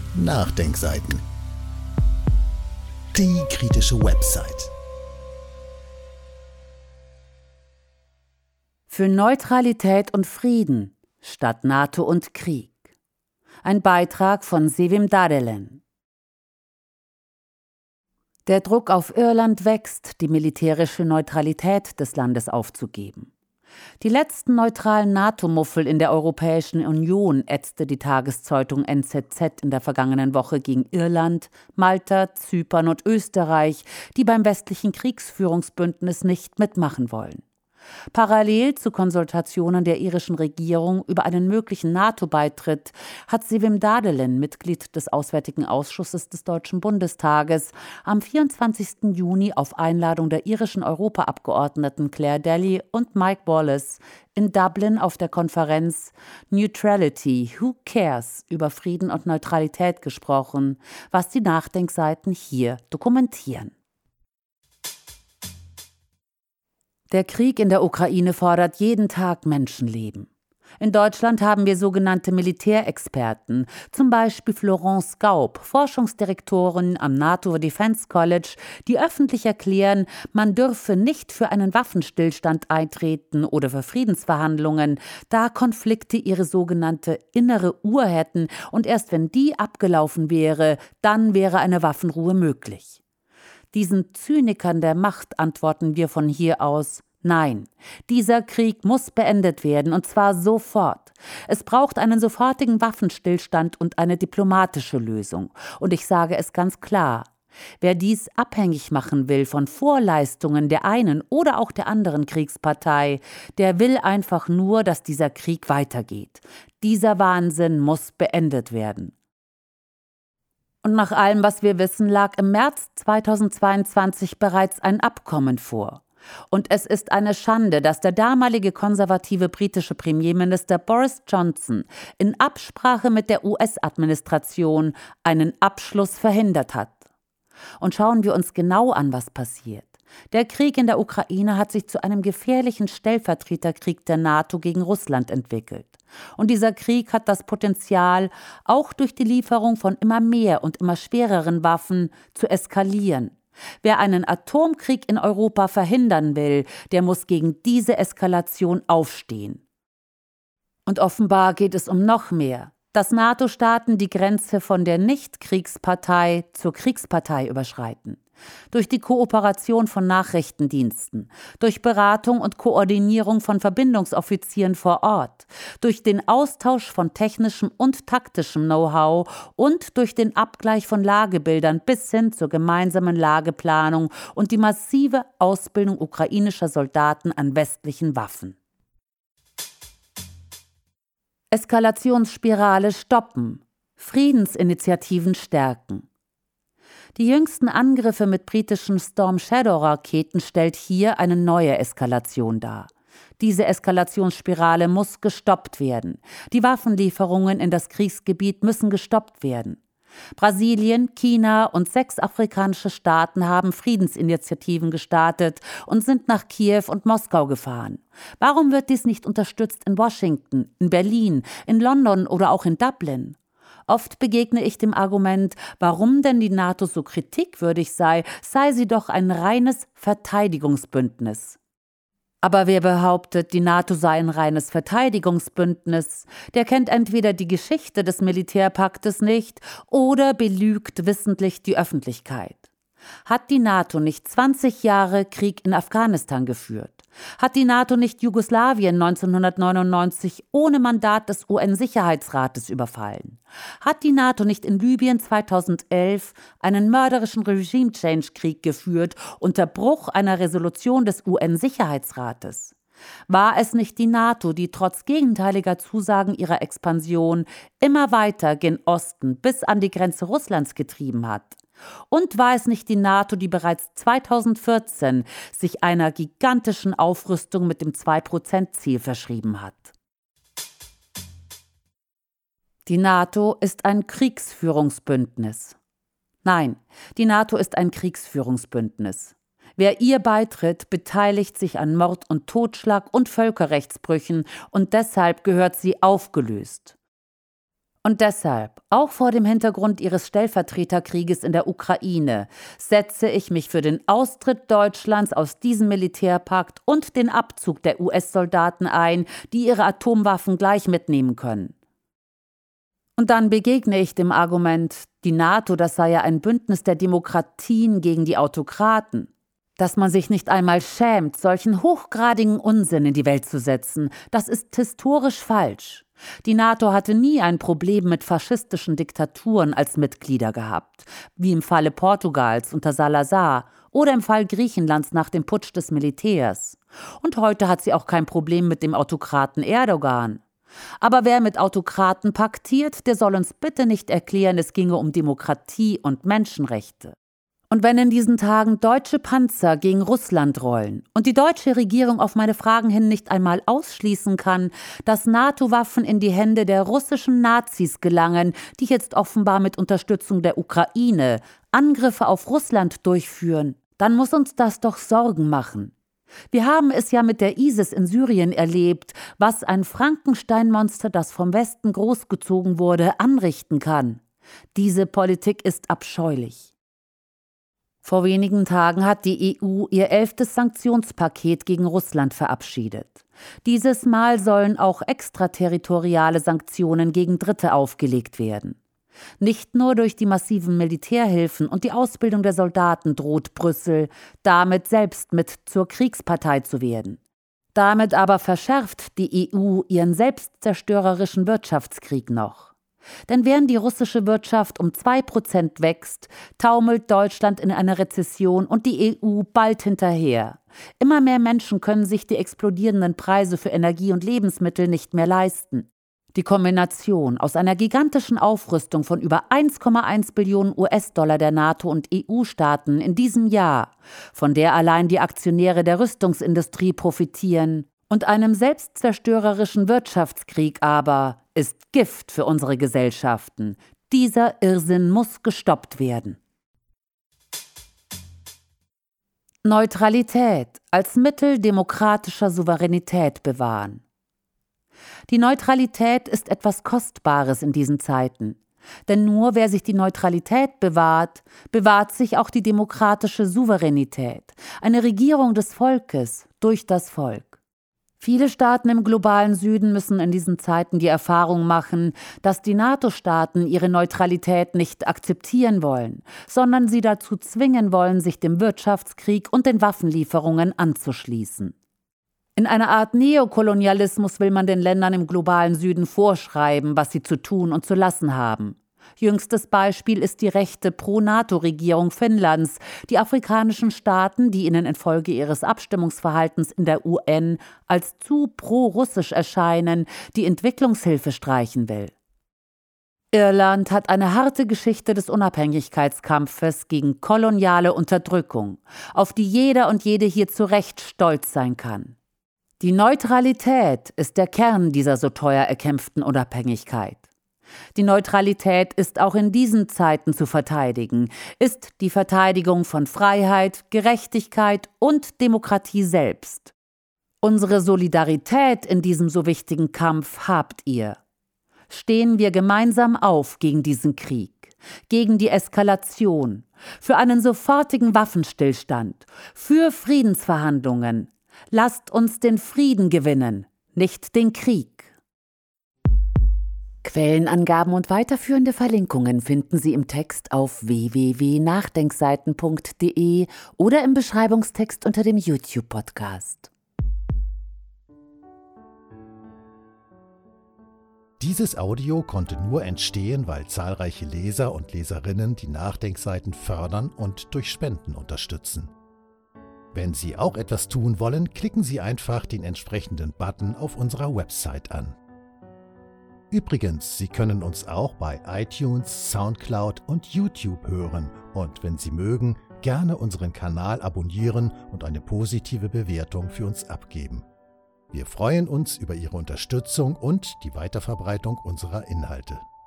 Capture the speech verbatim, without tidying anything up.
Nachdenkseiten. Die kritische Website. Für Neutralität und Frieden statt NATO und Krieg. Ein Beitrag von Sevim Dadelen. Der Druck auf Irland wächst, die militärische Neutralität des Landes aufzugeben. Die letzten neutralen NATO-Muffel in der Europäischen Union ätzte die Tageszeitung N Z Z in der vergangenen Woche gegen Irland, Malta, Zypern und Österreich, die beim westlichen Kriegsführungsbündnis nicht mitmachen wollen. Parallel zu Konsultationen der irischen Regierung über einen möglichen NATO-Beitritt hat Sevim Dadelen, Mitglied des Auswärtigen Ausschusses des Deutschen Bundestages, am vierundzwanzigsten Juni auf Einladung der irischen Europaabgeordneten Claire Daly und Mike Wallace in Dublin auf der Konferenz Neutrality, Who Cares über Frieden und Neutralität gesprochen, was die Nachdenkseiten hier dokumentieren. Der Krieg in der Ukraine fordert jeden Tag Menschenleben. In Deutschland haben wir sogenannte Militärexperten, zum Beispiel Florence Gaub, Forschungsdirektorin am NATO Defense College, die öffentlich erklären, man dürfe nicht für einen Waffenstillstand eintreten oder für Friedensverhandlungen, da Konflikte ihre sogenannte innere Uhr hätten und erst wenn die abgelaufen wäre, dann wäre eine Waffenruhe möglich. Diesen Zynikern der Macht antworten wir von hier aus: Nein, dieser Krieg muss beendet werden, und zwar sofort. Es braucht einen sofortigen Waffenstillstand und eine diplomatische Lösung. Und ich sage es ganz klar: Wer dies abhängig machen will von Vorleistungen der einen oder auch der anderen Kriegspartei, der will einfach nur, dass dieser Krieg weitergeht. Dieser Wahnsinn muss beendet werden. Und nach allem, was wir wissen, lag im März zweitausendzweiundzwanzig bereits ein Abkommen vor. Und es ist eine Schande, dass der damalige konservative britische Premierminister Boris Johnson in Absprache mit der U S-Administration einen Abschluss verhindert hat. Und schauen wir uns genau an, was passiert. Der Krieg in der Ukraine hat sich zu einem gefährlichen Stellvertreterkrieg der NATO gegen Russland entwickelt. Und dieser Krieg hat das Potenzial, auch durch die Lieferung von immer mehr und immer schwereren Waffen zu eskalieren. Wer einen Atomkrieg in Europa verhindern will, der muss gegen diese Eskalation aufstehen. Und offenbar geht es um noch mehr: dass NATO-Staaten die Grenze von der Nicht-Kriegspartei zur Kriegspartei überschreiten. Durch die Kooperation von Nachrichtendiensten, durch Beratung und Koordinierung von Verbindungsoffizieren vor Ort, durch den Austausch von technischem und taktischem Know-how und durch den Abgleich von Lagebildern bis hin zur gemeinsamen Lageplanung und die massive Ausbildung ukrainischer Soldaten an westlichen Waffen. Eskalationsspirale stoppen, Friedensinitiativen stärken. Die jüngsten Angriffe mit britischen Storm Shadow-Raketen stellt hier eine neue Eskalation dar. Diese Eskalationsspirale muss gestoppt werden. Die Waffenlieferungen in das Kriegsgebiet müssen gestoppt werden. Brasilien, China und sechs afrikanische Staaten haben Friedensinitiativen gestartet und sind nach Kiew und Moskau gefahren. Warum wird dies nicht unterstützt in Washington, in Berlin, in London oder auch in Dublin? Oft begegne ich dem Argument, warum denn die NATO so kritikwürdig sei, sei sie doch ein reines Verteidigungsbündnis. Aber wer behauptet, die NATO sei ein reines Verteidigungsbündnis, der kennt entweder die Geschichte des Militärpaktes nicht oder belügt wissentlich die Öffentlichkeit. Hat die NATO nicht zwanzig Jahre Krieg in Afghanistan geführt? Hat die NATO nicht Jugoslawien neunzehnhundertneunundneunzig ohne Mandat des U N-Sicherheitsrates überfallen? Hat die NATO nicht in Libyen zweitausendelf einen mörderischen Regime-Change-Krieg geführt unter Bruch einer Resolution des U N-Sicherheitsrates? War es nicht die NATO, die trotz gegenteiliger Zusagen ihrer Expansion immer weiter gen Osten bis an die Grenze Russlands getrieben hat? Und war es nicht die NATO, die bereits zweitausendvierzehn sich einer gigantischen Aufrüstung mit dem zwei Prozent Ziel verschrieben hat? Die NATO ist ein Kriegsführungsbündnis. Nein, die NATO ist ein Kriegsführungsbündnis. Wer ihr beitritt, beteiligt sich an Mord und Totschlag und Völkerrechtsbrüchen und deshalb gehört sie aufgelöst. Und deshalb, auch vor dem Hintergrund ihres Stellvertreterkrieges in der Ukraine, setze ich mich für den Austritt Deutschlands aus diesem Militärpakt und den Abzug der U S-Soldaten ein, die ihre Atomwaffen gleich mitnehmen können. Und dann begegne ich dem Argument, die NATO, das sei ja ein Bündnis der Demokratien gegen die Autokraten. Dass man sich nicht einmal schämt, solchen hochgradigen Unsinn in die Welt zu setzen, das ist historisch falsch. Die NATO hatte nie ein Problem mit faschistischen Diktaturen als Mitglieder gehabt, wie im Falle Portugals unter Salazar oder im Fall Griechenlands nach dem Putsch des Militärs. Und heute hat sie auch kein Problem mit dem Autokraten Erdogan. Aber wer mit Autokraten paktiert, der soll uns bitte nicht erklären, es ginge um Demokratie und Menschenrechte. Und wenn in diesen Tagen deutsche Panzer gegen Russland rollen und die deutsche Regierung auf meine Fragen hin nicht einmal ausschließen kann, dass NATO-Waffen in die Hände der russischen Nazis gelangen, die jetzt offenbar mit Unterstützung der Ukraine Angriffe auf Russland durchführen, dann muss uns das doch Sorgen machen. Wir haben es ja mit der ISIS in Syrien erlebt, was ein Frankenstein-Monster, das vom Westen großgezogen wurde, anrichten kann. Diese Politik ist abscheulich. Vor wenigen Tagen hat die E U ihr elftes Sanktionspaket gegen Russland verabschiedet. Dieses Mal sollen auch extraterritoriale Sanktionen gegen Dritte aufgelegt werden. Nicht nur durch die massiven Militärhilfen und die Ausbildung der Soldaten droht Brüssel, damit selbst mit zur Kriegspartei zu werden. Damit aber verschärft die E U ihren selbstzerstörerischen Wirtschaftskrieg noch. Denn während die russische Wirtschaft um zwei Prozent wächst, taumelt Deutschland in eine Rezession und die E U bald hinterher. Immer mehr Menschen können sich die explodierenden Preise für Energie und Lebensmittel nicht mehr leisten. Die Kombination aus einer gigantischen Aufrüstung von über eins Komma eins Billionen U S-Dollar der NATO und E U-Staaten in diesem Jahr, von der allein die Aktionäre der Rüstungsindustrie profitieren, und einem selbstzerstörerischen Wirtschaftskrieg aber, ist Gift für unsere Gesellschaften. Dieser Irrsinn muss gestoppt werden. Neutralität als Mittel demokratischer Souveränität bewahren. Die Neutralität ist etwas Kostbares in diesen Zeiten. Denn nur wer sich die Neutralität bewahrt, bewahrt sich auch die demokratische Souveränität, eine Regierung des Volkes durch das Volk. Viele Staaten im globalen Süden müssen in diesen Zeiten die Erfahrung machen, dass die NATO-Staaten ihre Neutralität nicht akzeptieren wollen, sondern sie dazu zwingen wollen, sich dem Wirtschaftskrieg und den Waffenlieferungen anzuschließen. In einer Art Neokolonialismus will man den Ländern im globalen Süden vorschreiben, was sie zu tun und zu lassen haben. Jüngstes Beispiel ist die rechte Pro-NATO-Regierung Finnlands, die afrikanischen Staaten, die ihnen infolge ihres Abstimmungsverhaltens in der U N als zu pro-russisch erscheinen, die Entwicklungshilfe streichen will. Irland hat eine harte Geschichte des Unabhängigkeitskampfes gegen koloniale Unterdrückung, auf die jeder und jede hier zu Recht stolz sein kann. Die Neutralität ist der Kern dieser so teuer erkämpften Unabhängigkeit. Die Neutralität ist auch in diesen Zeiten zu verteidigen, ist die Verteidigung von Freiheit, Gerechtigkeit und Demokratie selbst. Unsere Solidarität in diesem so wichtigen Kampf habt ihr. Stehen wir gemeinsam auf gegen diesen Krieg, gegen die Eskalation, für einen sofortigen Waffenstillstand, für Friedensverhandlungen. Lasst uns den Frieden gewinnen, nicht den Krieg. Quellenangaben und weiterführende Verlinkungen finden Sie im Text auf w w w punkt nachdenkseiten punkt d e oder im Beschreibungstext unter dem YouTube-Podcast. Dieses Audio konnte nur entstehen, weil zahlreiche Leser und Leserinnen die Nachdenkseiten fördern und durch Spenden unterstützen. Wenn Sie auch etwas tun wollen, klicken Sie einfach den entsprechenden Button auf unserer Website an. Übrigens, Sie können uns auch bei iTunes, Soundcloud und YouTube hören und wenn Sie mögen, gerne unseren Kanal abonnieren und eine positive Bewertung für uns abgeben. Wir freuen uns über Ihre Unterstützung und die Weiterverbreitung unserer Inhalte.